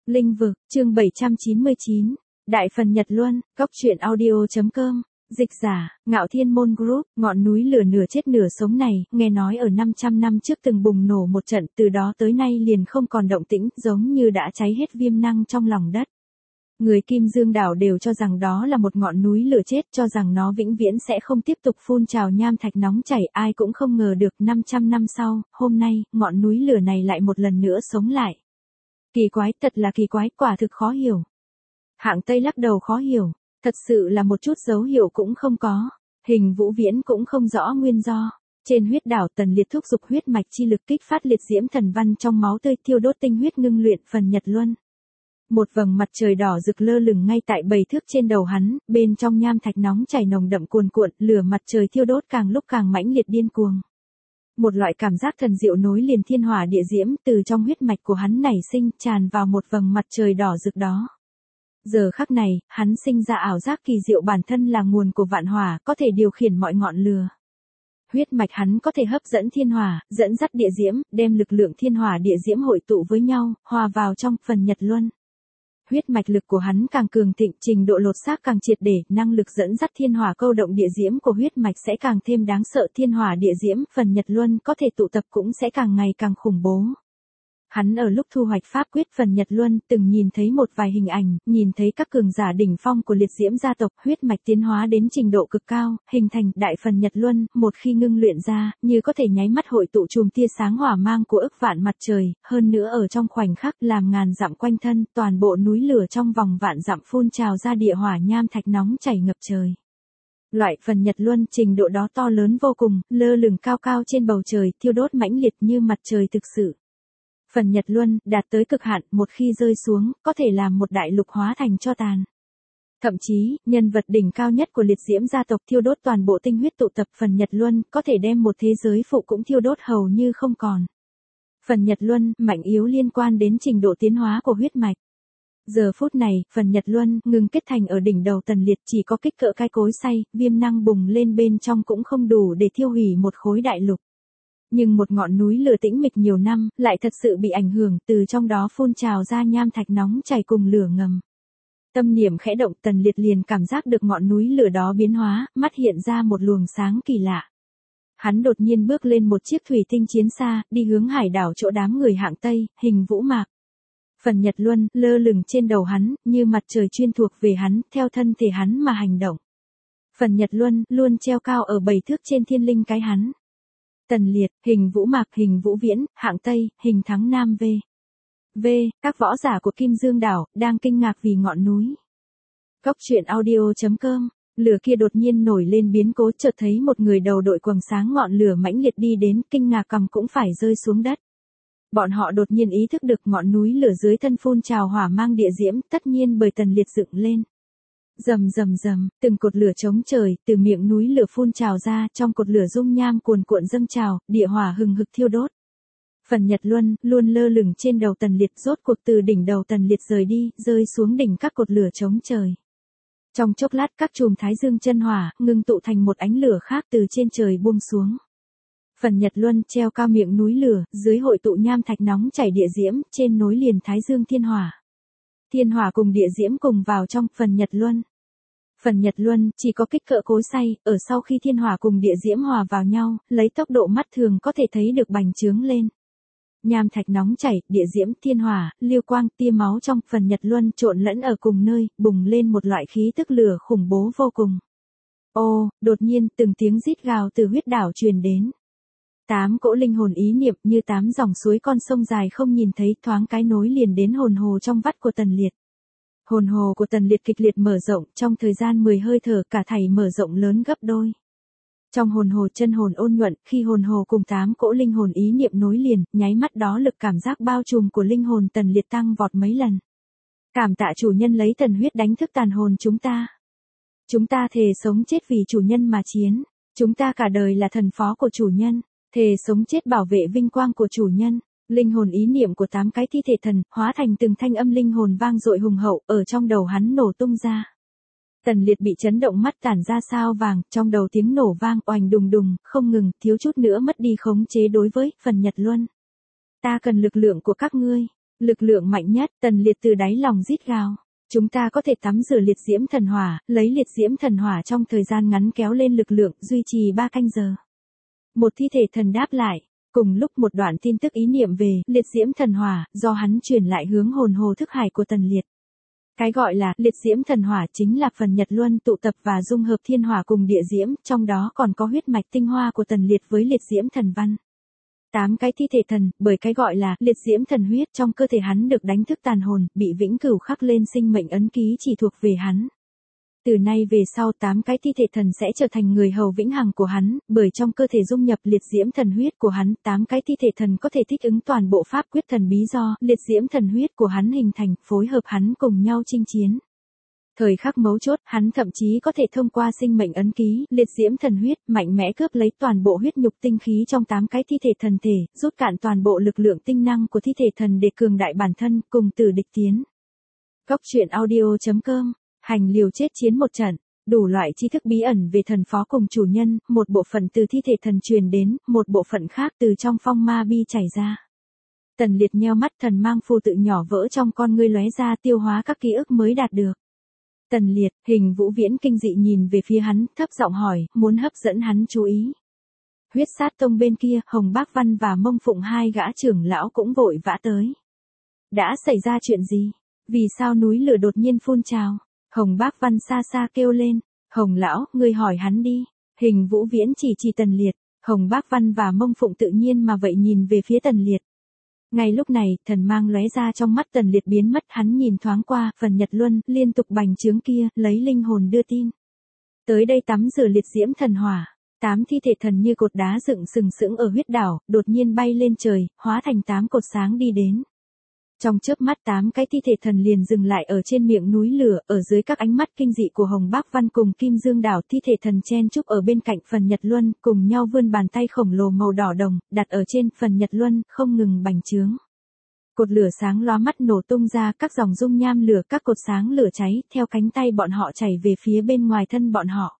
Linh vực, chương 799, Đại Phần Nhật Luân, Cóc truyện audio.com, dịch giả, Ngạo Thiên Môn Group, ngọn núi lửa nửa chết nửa sống này, nghe nói ở 500 năm trước từng bùng nổ một trận, từ đó tới nay liền không còn động tĩnh, giống như đã cháy hết viêm năng trong lòng đất. Người Kim Dương đảo đều cho rằng đó là một ngọn núi lửa chết, cho rằng nó vĩnh viễn sẽ không tiếp tục phun trào nham thạch nóng chảy, ai cũng không ngờ được 500 năm sau, hôm nay, ngọn núi lửa này lại một lần nữa sống lại. Kỳ quái, thật là kỳ quái, quả thực khó hiểu. Hạng Tây lắc đầu khó hiểu, thật sự là một chút dấu hiệu cũng không có, Hình Vũ Viễn cũng không rõ nguyên do. Trên huyết đảo Tần Liệt thúc giục huyết mạch chi lực kích phát liệt diễm thần văn trong máu tươi, thiêu đốt tinh huyết ngưng luyện phần Nhật Luân. Một vầng mặt trời đỏ rực lơ lửng ngay tại 7 thước trên đầu hắn, bên trong nham thạch nóng chảy nồng đậm cuồn cuộn, lửa mặt trời thiêu đốt càng lúc càng mãnh liệt điên cuồng. Một loại cảm giác thần diệu nối liền thiên hỏa địa diễm từ trong huyết mạch của hắn nảy sinh, tràn vào một vầng mặt trời đỏ rực đó. Giờ khắc này, hắn sinh ra ảo giác kỳ diệu bản thân là nguồn của vạn hỏa, có thể điều khiển mọi ngọn lửa. Huyết mạch hắn có thể hấp dẫn thiên hỏa, dẫn dắt địa diễm, đem lực lượng thiên hỏa địa diễm hội tụ với nhau, hòa vào trong phần Nhật Luân. Huyết mạch lực của hắn càng cường thịnh, trình độ lột xác càng triệt để, năng lực dẫn dắt thiên hỏa câu động địa diễm của huyết mạch sẽ càng thêm đáng sợ, thiên hỏa địa diễm phần Nhật Luân có thể tụ tập cũng sẽ càng ngày càng khủng bố. Hắn ở lúc thu hoạch pháp quyết phần Nhật Luân từng nhìn thấy một vài hình ảnh, nhìn thấy các cường giả đỉnh phong của liệt diễm gia tộc, huyết mạch tiến hóa đến trình độ cực cao, hình thành đại phần Nhật Luân, một khi ngưng luyện ra, như có thể nháy mắt hội tụ chùm tia sáng hỏa mang của ức vạn mặt trời, hơn nữa ở trong khoảnh khắc làm ngàn dặm quanh thân, toàn bộ núi lửa trong vòng vạn dặm phun trào ra địa hỏa nham thạch nóng chảy ngập trời. Loại phần Nhật Luân trình độ đó to lớn vô cùng, lơ lửng cao cao trên bầu trời, thiêu đốt mãnh liệt như mặt trời thực sự. Phần Nhật Luân đạt tới cực hạn, một khi rơi xuống, có thể làm một đại lục hóa thành tro tàn. Thậm chí, nhân vật đỉnh cao nhất của liệt diễm gia tộc thiêu đốt toàn bộ tinh huyết tụ tập phần Nhật Luân, có thể đem một thế giới phụ cũng thiêu đốt hầu như không còn. Phần Nhật Luân, mạnh yếu liên quan đến trình độ tiến hóa của huyết mạch. Giờ phút này, phần Nhật Luân ngừng kết thành ở đỉnh đầu Tần Liệt, chỉ có kích cỡ cái cối xay, viêm năng bùng lên bên trong cũng không đủ để thiêu hủy một khối đại lục. Nhưng một ngọn núi lửa tĩnh mịch nhiều năm, lại thật sự bị ảnh hưởng, từ trong đó phun trào ra nham thạch nóng chảy cùng lửa ngầm. Tâm niệm khẽ động, Tần Liệt liền cảm giác được ngọn núi lửa đó biến hóa, mắt hiện ra một luồng sáng kỳ lạ. Hắn đột nhiên bước lên một chiếc thủy tinh chiến xa, đi hướng hải đảo chỗ đám người Hạng Tây, Hình Vũ Mạc. Phần Nhật Luân lơ lửng trên đầu hắn, như mặt trời chuyên thuộc về hắn, theo thân thể hắn mà hành động. Phần Nhật Luân luôn treo cao ở 7 thước trên thiên linh cái hắn. Tần Liệt, Hình Vũ Mạc, Hình Vũ Viễn, Hạng Tây, Hình Thắng Nam v. Các võ giả của Kim Dương đảo, đang kinh ngạc vì ngọn núi. Cóc truyện audio.com, lửa kia đột nhiên nổi lên biến cố, chợt thấy một người đầu đội quầng sáng ngọn lửa mãnh liệt đi đến, kinh ngạc cầm cũng phải rơi xuống đất. Bọn họ đột nhiên ý thức được ngọn núi lửa dưới thân phun trào hỏa mang địa diễm, tất nhiên bởi Tần Liệt dựng lên. Rầm rầm rầm, từng cột lửa chống trời, từ miệng núi lửa phun trào ra, trong cột lửa dung nham cuồn cuộn dâng trào, địa hỏa hừng hực thiêu đốt. Phần Nhật Luân luôn lơ lửng trên đầu Tần Liệt, rốt cuộc từ đỉnh đầu Tần Liệt rời đi, rơi xuống đỉnh các cột lửa chống trời. Trong chốc lát các chùm thái dương chân hỏa ngưng tụ thành một ánh lửa khác từ trên trời buông xuống. Phần Nhật Luân treo cao miệng núi lửa, dưới hội tụ nham thạch nóng chảy địa diễm, trên nối liền thái dương thiên hỏa. Thiên hỏa cùng địa diễm cùng vào trong phần Nhật Luân. Phần Nhật Luân chỉ có kích cỡ cối xay, ở sau khi thiên hỏa cùng địa diễm hòa vào nhau, lấy tốc độ mắt thường có thể thấy được bành trướng lên. Nham thạch nóng chảy, địa diễm, thiên hỏa, liêu quang, tia máu trong phần Nhật Luân trộn lẫn ở cùng nơi, bùng lên một loại khí tức lửa khủng bố vô cùng. Ô, đột nhiên, từng tiếng rít gào từ huyết đảo truyền đến. 8 cỗ linh hồn ý niệm như 8 dòng suối con sông dài không nhìn thấy, thoáng cái nối liền đến hồn hồ trong vắt của Tần Liệt. Hồn hồ của Tần Liệt kịch liệt mở rộng, trong thời gian 10 hơi thở cả thảy mở rộng lớn gấp đôi. Trong hồn hồ chân hồn ôn nhuận, khi hồn hồ cùng 8 cỗ linh hồn ý niệm nối liền, nháy mắt đó lực cảm giác bao trùm của linh hồn Tần Liệt tăng vọt mấy lần. Cảm tạ chủ nhân lấy thần huyết đánh thức tàn hồn chúng ta. Chúng ta thề sống chết vì chủ nhân mà chiến. Chúng ta cả đời là thần phó của chủ nhân. Thề sống chết bảo vệ vinh quang của chủ nhân. Linh hồn ý niệm của 8 cái thi thể thần, hóa thành từng thanh âm linh hồn vang dội hùng hậu, ở trong đầu hắn nổ tung ra. Tần Liệt bị chấn động, mắt tản ra sao vàng, trong đầu tiếng nổ vang oành đùng đùng, không ngừng, thiếu chút nữa mất đi khống chế đối với phần Nhật Luân. Ta cần lực lượng của các ngươi. Lực lượng mạnh nhất, Tần Liệt từ đáy lòng rít gào. Chúng ta có thể tắm rửa liệt diễm thần hỏa, lấy liệt diễm thần hỏa trong thời gian ngắn kéo lên lực lượng, duy trì 3 canh giờ. Một thi thể thần đáp lại. Cùng lúc một đoạn tin tức ý niệm về liệt diễm thần hỏa, do hắn truyền lại hướng hồn hồ thức hải của Tần Liệt. Cái gọi là liệt diễm thần hỏa chính là phần nhật luân tụ tập và dung hợp thiên hỏa cùng địa diễm, trong đó còn có huyết mạch tinh hoa của Tần Liệt với liệt diễm thần văn. 8 cái thi thể thần, bởi cái gọi là liệt diễm thần huyết trong cơ thể hắn được đánh thức tàn hồn, bị vĩnh cửu khắc lên sinh mệnh ấn ký chỉ thuộc về hắn. Từ nay về sau 8 cái thi thể thần sẽ trở thành người hầu vĩnh hằng của hắn, bởi trong cơ thể dung nhập liệt diễm thần huyết của hắn, 8 cái thi thể thần có thể thích ứng toàn bộ pháp quyết thần bí do liệt diễm thần huyết của hắn hình thành, phối hợp hắn cùng nhau chinh chiến. Thời khắc mấu chốt, hắn thậm chí có thể thông qua sinh mệnh ấn ký, liệt diễm thần huyết, mạnh mẽ cướp lấy toàn bộ huyết nhục tinh khí trong 8 cái thi thể thần thể, rút cạn toàn bộ lực lượng tinh năng của thi thể thần để cường đại bản thân, cùng tử địch tiến. Góc truyện audio.com, hành liều chết chiến một trận, đủ loại tri thức bí ẩn về thần phó cùng chủ nhân, một bộ phận từ thi thể thần truyền đến, một bộ phận khác từ trong phong ma bi chảy ra. Tần Liệt nheo mắt, thần mang phù tự nhỏ vỡ trong con ngươi lóe ra, tiêu hóa các ký ức mới đạt được. Tần Liệt, Hình Vũ Viễn kinh dị nhìn về phía hắn, thấp giọng hỏi, muốn hấp dẫn hắn chú ý. Huyết sát tông bên kia, Hồng Bác Văn và Mông Phụng hai gã trưởng lão cũng vội vã tới. Đã xảy ra chuyện gì? Vì sao núi lửa đột nhiên phun trào? Hồng Bác Văn xa xa kêu lên. Hồng lão, ngươi hỏi hắn đi. Hình Vũ Viễn chỉ Tần Liệt. Hồng Bác Văn và Mông Phụng tự nhiên mà vậy nhìn về phía Tần Liệt. Ngay lúc này, thần mang lóe ra trong mắt Tần Liệt biến mất, hắn nhìn thoáng qua, phần nhật luân, liên tục bành trướng kia, lấy linh hồn đưa tin. Tới đây tắm rửa liệt diễm thần hỏa, 8 thi thể thần như cột đá dựng sừng sững ở huyết đảo, đột nhiên bay lên trời, hóa thành 8 cột sáng đi đến. Trong chớp mắt 8 cái thi thể thần liền dừng lại ở trên miệng núi lửa, ở dưới các ánh mắt kinh dị của Hồng Bác Văn cùng Kim Dương Đảo, thi thể thần chen chúc ở bên cạnh phần nhật luân, cùng nhau vươn bàn tay khổng lồ màu đỏ đồng, đặt ở trên phần nhật luân, không ngừng bành trướng. Cột lửa sáng lóa mắt nổ tung ra, các dòng dung nham lửa, các cột sáng lửa cháy, theo cánh tay bọn họ chảy về phía bên ngoài thân bọn họ.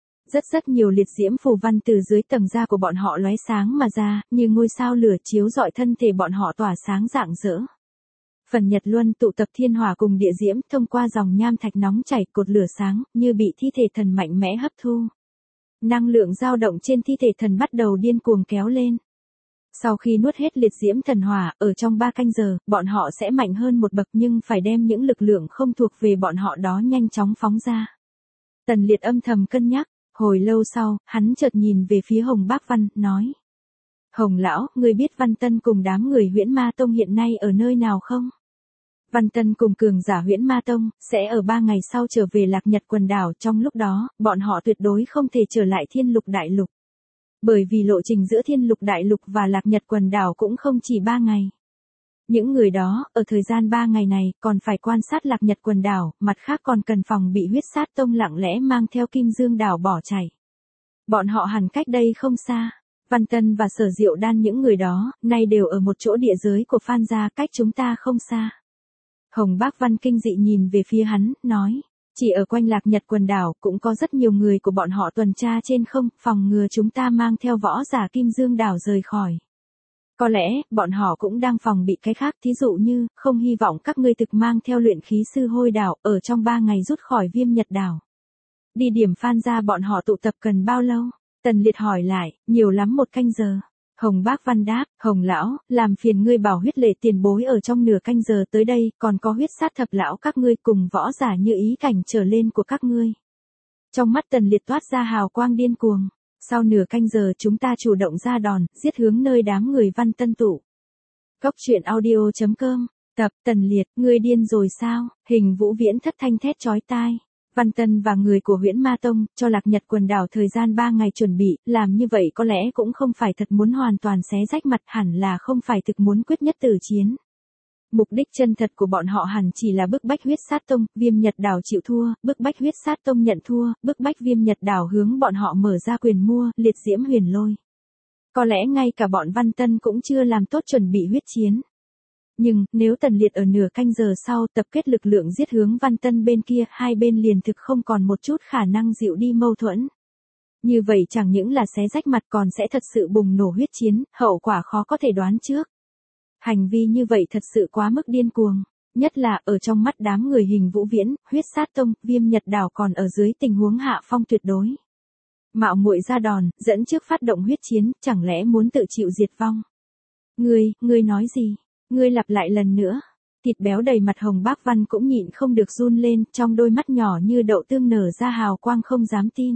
Rất nhiều liệt diễm phù văn từ dưới tầng da của bọn họ lóe sáng mà ra, như ngôi sao lửa chiếu rọi thân thể bọn họ tỏa sáng rạng rỡ. Phần nhật luân tụ tập thiên hỏa cùng địa diễm, thông qua dòng nham thạch nóng chảy, cột lửa sáng, như bị thi thể thần mạnh mẽ hấp thu. Năng lượng dao động trên thi thể thần bắt đầu điên cuồng kéo lên. Sau khi nuốt hết liệt diễm thần hỏa, ở trong 3 canh giờ, bọn họ sẽ mạnh hơn một bậc, nhưng phải đem những lực lượng không thuộc về bọn họ đó nhanh chóng phóng ra. Tần Liệt âm thầm cân nhắc, hồi lâu sau, hắn chợt nhìn về phía Hồng Bác Văn, nói. Hồng lão, ngươi biết Văn Tân cùng đám người Huyễn Ma Tông hiện nay ở nơi nào không? Văn Tân cùng cường giả Huyễn Ma Tông, sẽ ở 3 ngày sau trở về Lạc Nhật quần đảo, trong lúc đó, bọn họ tuyệt đối không thể trở lại Thiên Lục Đại Lục. Bởi vì lộ trình giữa Thiên Lục Đại Lục và Lạc Nhật quần đảo cũng không chỉ 3 ngày. Những người đó, ở thời gian 3 ngày này, còn phải quan sát Lạc Nhật quần đảo, mặt khác còn cần phòng bị huyết sát tông lặng lẽ mang theo Kim Dương đảo bỏ chạy. Bọn họ hẳn cách đây không xa. Văn Tân và Sở Diệu Đan những người đó, nay đều ở một chỗ địa giới của Phan gia, cách chúng ta không xa. Hồng Bác Văn kinh dị nhìn về phía hắn, nói. Chỉ ở quanh Lạc Nhật quần đảo, cũng có rất nhiều người của bọn họ tuần tra trên không, phòng ngừa chúng ta mang theo võ giả Kim Dương đảo rời khỏi. Có lẽ, bọn họ cũng đang phòng bị cái khác, thí dụ như, không hy vọng các ngươi thực mang theo luyện khí sư Hôi đảo, ở trong 3 ngày rút khỏi Viêm Nhật đảo. Đi điểm Phan gia bọn họ tụ tập cần bao lâu? Tần Liệt hỏi lại, nhiều lắm 1 canh giờ. Hồng Bác Văn đáp, Hồng lão, làm phiền ngươi bảo huyết lệ tiền bối ở trong nửa canh giờ tới đây, còn có huyết sát thập lão các ngươi cùng võ giả như ý cảnh trở lên của các ngươi. Trong mắt Tần Liệt toát ra hào quang điên cuồng. Sau nửa canh giờ chúng ta chủ động ra đòn, giết hướng nơi đám người Văn Tân tụ. Góc truyện audio.com, tập Tần Liệt, ngươi điên rồi sao? Hình Vũ Viễn thất thanh thét chói tai. Văn Tân và người của Huyễn Ma Tông, cho Lạc Nhật quần đảo thời gian 3 ngày chuẩn bị, làm như vậy có lẽ cũng không phải thật muốn hoàn toàn xé rách mặt, hẳn là không phải thực muốn quyết nhất tử chiến. Mục đích chân thật của bọn họ hẳn chỉ là bức bách huyết sát tông, Viêm Nhật đảo chịu thua, bức bách huyết sát tông nhận thua, bức bách Viêm Nhật đảo hướng bọn họ mở ra quyền mua, liệt diễm huyền lôi. Có lẽ ngay cả bọn Văn Tân cũng chưa làm tốt chuẩn bị huyết chiến. Nhưng, nếu Tần Liệt ở nửa canh giờ sau tập kết lực lượng giết hướng Văn Tân bên kia, hai bên liền thực không còn một chút khả năng dịu đi mâu thuẫn. Như vậy chẳng những là xé rách mặt còn sẽ thật sự bùng nổ huyết chiến, hậu quả khó có thể đoán trước. Hành vi như vậy thật sự quá mức điên cuồng. Nhất là ở trong mắt đám người Hình Vũ Viễn, Huyết Sát Tông, Viêm Nhật Đảo còn ở dưới tình huống hạ phong tuyệt đối. Mạo muội ra đòn, dẫn trước phát động huyết chiến, chẳng lẽ muốn tự chịu diệt vong? Ngươi nói gì? Ngươi lặp lại lần nữa. Thịt béo đầy mặt Hồng Bác Văn cũng nhịn không được run lên, trong đôi mắt nhỏ như đậu tương nở ra hào quang không dám tin.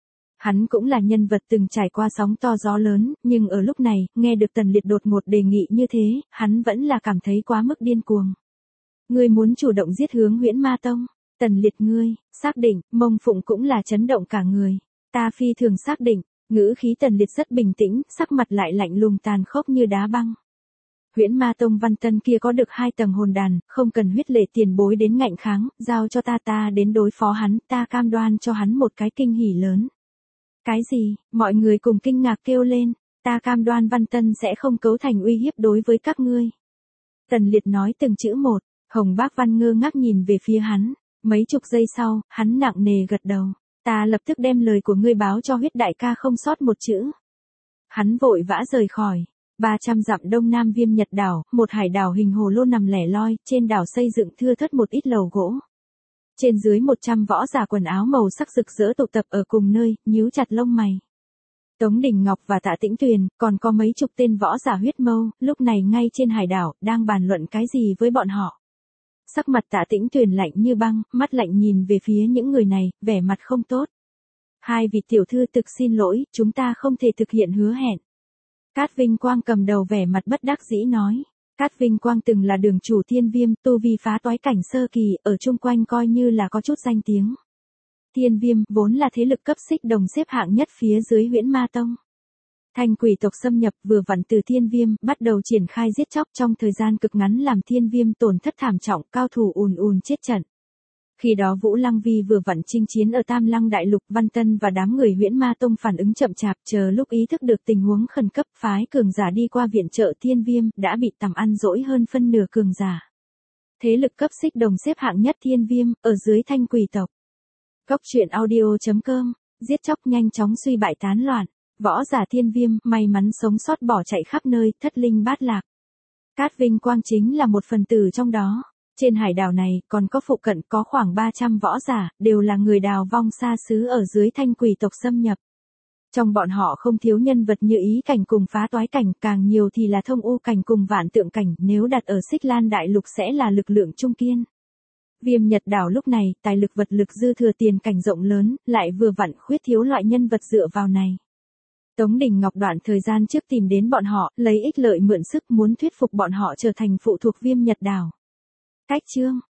Hắn cũng là nhân vật từng trải qua sóng to gió lớn, nhưng ở lúc này, nghe được Tần Liệt đột ngột đề nghị như thế, hắn vẫn là cảm thấy quá mức điên cuồng. Ngươi muốn chủ động giết hướng Huyễn Ma Tông? Tần Liệt ngươi, xác định, Mông Phụng cũng là chấn động cả người. Ta phi thường xác định, ngữ khí Tần Liệt rất bình tĩnh, sắc mặt lại lạnh lùng tàn khốc như đá băng. Huyễn Ma Tông Văn Tân kia có được 2 tầng hồn đàn, không cần huyết lệ tiền bối đến ngạnh kháng, giao cho ta đến đối phó hắn, ta cam đoan cho hắn một cái kinh hỉ lớn. Cái gì? Mọi người cùng kinh ngạc kêu lên, ta cam đoan Văn Tân sẽ không cấu thành uy hiếp đối với các ngươi. Tần Liệt nói từng chữ một, Hồng Bác Văn ngơ ngác nhìn về phía hắn, mấy chục giây sau, hắn nặng nề gật đầu, ta lập tức đem lời của ngươi báo cho Huyết đại ca không sót một chữ. Hắn vội vã rời khỏi. 300 dặm đông nam Viêm Nhật Đảo, một hải đảo hình hồ lô nằm lẻ loi, trên đảo xây dựng thưa thớt một ít lầu gỗ. Trên dưới 100 võ giả quần áo màu sắc rực rỡ tụ tập ở cùng nơi, nhíu chặt lông mày. Tống Đình Ngọc và Tạ Tĩnh Tuyền, còn có mấy chục tên võ giả huyết mâu, lúc này ngay trên hải đảo, đang bàn luận cái gì với bọn họ. Sắc mặt Tạ Tĩnh Tuyền lạnh như băng, mắt lạnh nhìn về phía những người này, vẻ mặt không tốt. Hai vị tiểu thư thực xin lỗi, chúng ta không thể thực hiện hứa hẹn. Cát Vinh Quang cầm đầu vẻ mặt bất đắc dĩ nói. Cát Vinh Quang từng là đường chủ Thiên Viêm, tu vi phá toái cảnh sơ kỳ, ở chung quanh coi như là có chút danh tiếng. Thiên Viêm vốn là thế lực cấp xích đồng xếp hạng nhất phía dưới Huyễn Ma Tông. Thanh quỷ tộc xâm nhập vừa vặn từ Thiên Viêm, bắt đầu triển khai giết chóc trong thời gian cực ngắn làm Thiên Viêm tổn thất thảm trọng, cao thủ ùn chết trận. Khi đó Vũ Lăng Vi vừa vặn chinh chiến ở Tam Lăng Đại Lục, Văn Tân và đám người Huyễn Ma Tông phản ứng chậm chạp, chờ lúc ý thức được tình huống khẩn cấp, phái cường giả đi qua viện trợ Thiên Viêm, đã bị tầm ăn dỗi hơn phân nửa cường giả. Thế lực cấp xích đồng xếp hạng nhất Thiên Viêm, ở dưới Thanh quỷ tộc. Góc truyện audio.com, giết chóc nhanh chóng suy bại tán loạn, võ giả Thiên Viêm, may mắn sống sót bỏ chạy khắp nơi, thất linh bát lạc. Cát Vinh Quang chính là một phần tử trong đó. Trên hải đảo này, còn có phụ cận có khoảng 300 võ giả, đều là người đào vong xa xứ ở dưới Thanh quỷ tộc xâm nhập. Trong bọn họ không thiếu nhân vật như Ý Cảnh cùng Phá Toái Cảnh, càng nhiều thì là Thông U Cảnh cùng Vạn Tượng Cảnh, nếu đặt ở Xích Lan Đại Lục sẽ là lực lượng trung kiên. Viêm Nhật Đảo lúc này, tài lực vật lực dư thừa tiền cảnh rộng lớn, lại vừa vặn khuyết thiếu loại nhân vật dựa vào này. Tống Đình Ngọc đoạn thời gian trước tìm đến bọn họ, lấy ích lợi mượn sức muốn thuyết phục bọn họ trở thành phụ thuộc Viêm Nhật Đảo. Cách chương